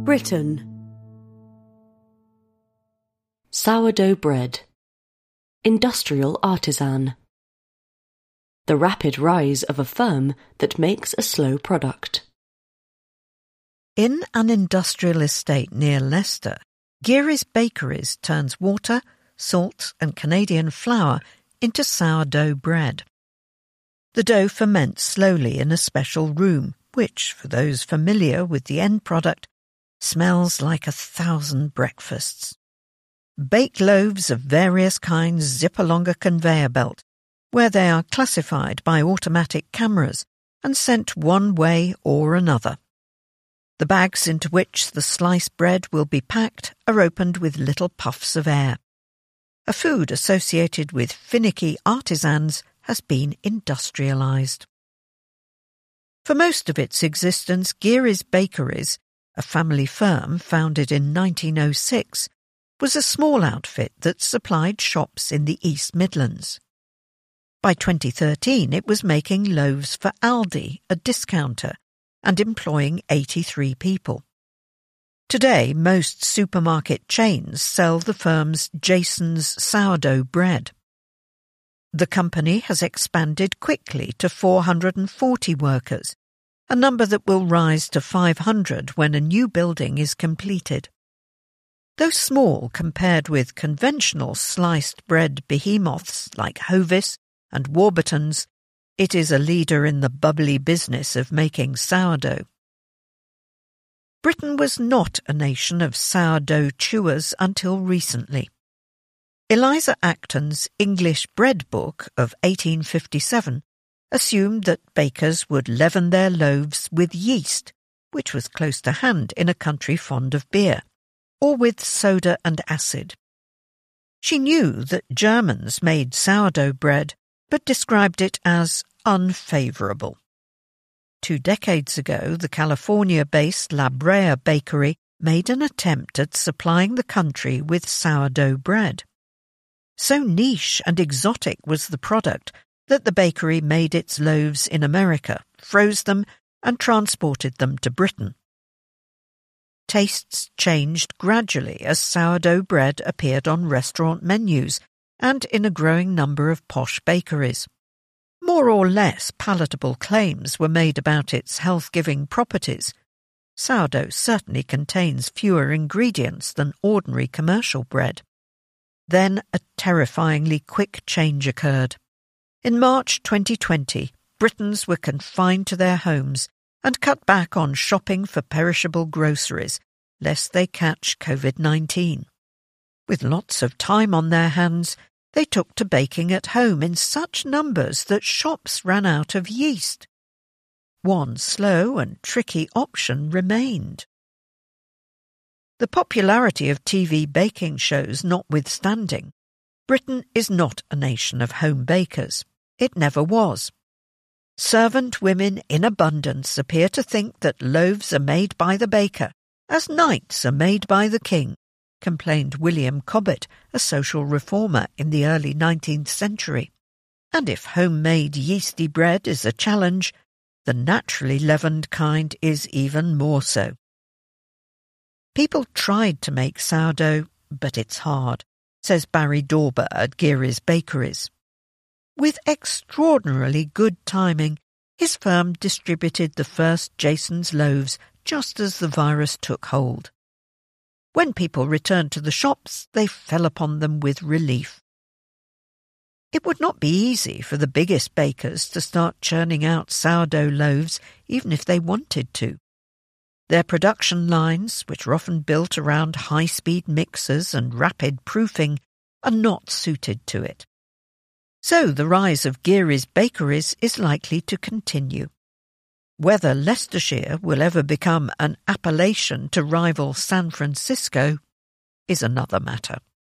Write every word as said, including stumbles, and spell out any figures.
Britain. Sourdough bread. Industrial artisan. The rapid rise of a firm that makes a slow product. In an industrial estate near Leicester, Geary's Bakeries turns water, salt and Canadian flour into sourdough bread. The dough ferments slowly in a special room, which, for those familiar with the end product, smells like a thousand breakfasts. Baked loaves of various kinds zip along a conveyor belt, where they are classified by automatic cameras and sent one way or another. The bags into which the sliced bread will be packed are opened with little puffs of air. A food associated with finicky artisans has been industrialised. For most of its existence, Geary's Bakeries, a family firm founded in nineteen oh six, was a small outfit that supplied shops in the East Midlands. By twenty thirteen, it was making loaves for Aldi, a discounter, and employing eighty-three people. Today, most supermarket chains sell the firm's Jason's sourdough bread. The company has expanded quickly to four hundred forty workers, a number that will rise to five hundred when a new building is completed. Though small compared with conventional sliced bread behemoths like Hovis and Warburton's, it is a leader in the bubbly business of making sourdough. Britain was not a nation of sourdough chewers until recently. Eliza Acton's English Bread Book of eighteen fifty-seven assumed that bakers would leaven their loaves with yeast, which was close to hand in a country fond of beer, or with soda and acid. She knew that Germans made sourdough bread, but described it as unfavourable. Two decades ago, the California-based La Brea Bakery made an attempt at supplying the country with sourdough bread. So niche and exotic was the product that the bakery made its loaves in America, froze them, and transported them to Britain. Tastes changed gradually as sourdough bread appeared on restaurant menus and in a growing number of posh bakeries. More or less palatable claims were made about its health-giving properties. Sourdough certainly contains fewer ingredients than ordinary commercial bread. Then a terrifyingly quick change occurred. In March twenty twenty, Britons were confined to their homes and cut back on shopping for perishable groceries, lest they catch COVID nineteen. With lots of time on their hands, they took to baking at home in such numbers that shops ran out of yeast. One slow and tricky option remained. The popularity of T V baking shows notwithstanding, Britain is not a nation of home bakers. It never was. Servant women in abundance appear to think that loaves are made by the baker, as knights are made by the king, complained William Cobbett, a social reformer in the early nineteenth century. And if homemade yeasty bread is a challenge, the naturally leavened kind is even more so. People tried to make sourdough, but it's hard, says Barry Dauber at Geary's Bakeries. With extraordinarily good timing, his firm distributed the first Jason's loaves just as the virus took hold. When people returned to the shops, they fell upon them with relief. It would not be easy for the biggest bakers to start churning out sourdough loaves even if they wanted to. Their production lines, which are often built around high-speed mixers and rapid proofing, are not suited to it. So the rise of Geary's Bakeries is likely to continue. Whether Leicestershire will ever become an appellation to rival San Francisco is another matter.